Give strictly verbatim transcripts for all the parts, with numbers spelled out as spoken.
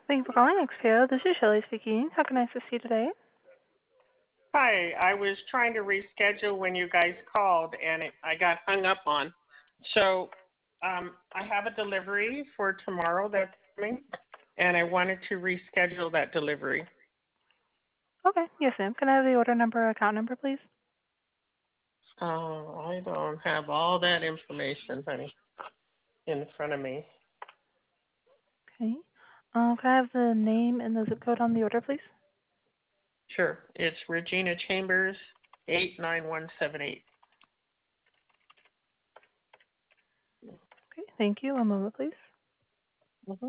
Thank you for calling X P O. This is Shelley speaking. How can I assist you today? Hi, I was trying to reschedule when you guys called and it, I got hung up on. So um, I have a delivery for tomorrow that's coming, and I wanted to reschedule that delivery. Okay, yes, ma'am. Can I have the order number or account number, please? Oh, I don't have all that information, honey, in front of me. Okay. Um, can I have the name and the zip code on the order, please? Sure, it's Regina Chambers, eight nine one seven eight. Okay, thank you. One moment, please. Mm-hmm.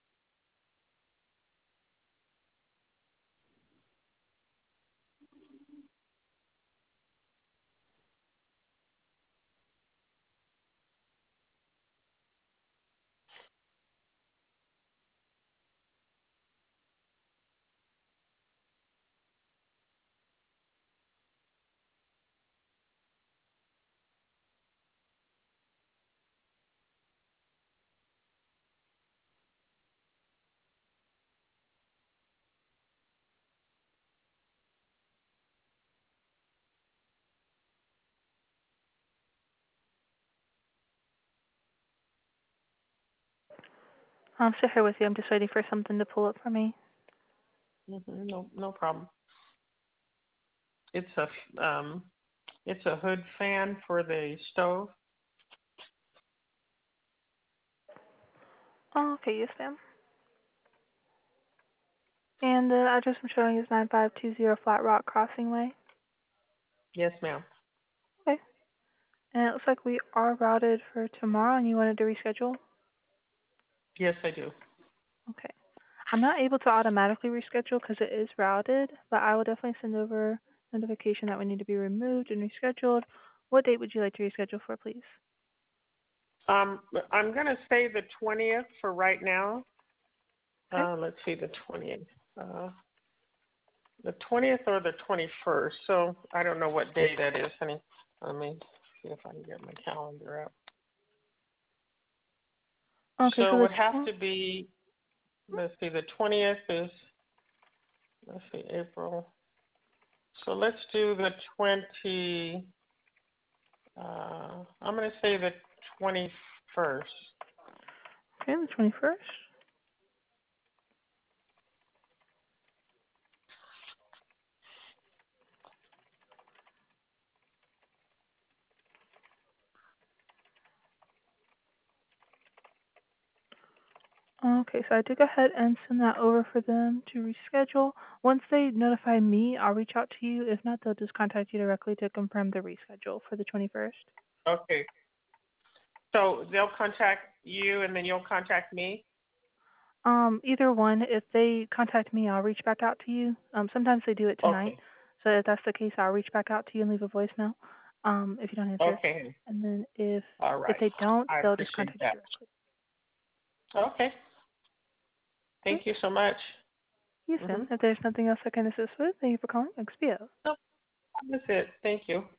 I'm still here with you. I'm just waiting for something to pull up for me. Mm-hmm. No, no problem. It's a um, it's a hood fan for the stove. Oh, okay, yes, ma'am. And the address I'm showing is nine five two zero Flat Rock Crossing Way. Yes, ma'am. Okay. And it looks like we are routed for tomorrow, and you wanted to reschedule? Yes, I do. Okay. I'm not able to automatically reschedule because it is routed, but I will definitely send over notification that we need to be removed and rescheduled. What date would you like to reschedule for, please? Um, I'm going to say the twentieth for right now. Okay. Uh, let's see, the twentieth. Uh, the twentieth or the twenty-first. So I don't know what day that is, honey. Let me see if I can get my calendar up. Okay, So so it the would have tw- to be, let's see, the twentieth is, let's see, April. So let's do the twenty, uh, I'm going to say the twenty-first. okay, the twenty-first. Okay, so I did go ahead and send that over for them to reschedule. Once they notify me, I'll reach out to you. If not, they'll just contact you directly to confirm the reschedule for the twenty-first. Okay. So they'll contact you and then you'll contact me? Um, either one. If they contact me, I'll reach back out to you. Um, sometimes they do it tonight. Okay. So if that's the case, I'll reach back out to you and leave a voicemail. Um, if you don't answer. Okay. And then if All if right. they don't, I they'll just appreciate contact you that. directly. Okay. Okay. Thank you so much. Yes, ma'am. Mm-hmm. If there's nothing else I can assist with, thank you for calling X P O. No, that's it. Thank you.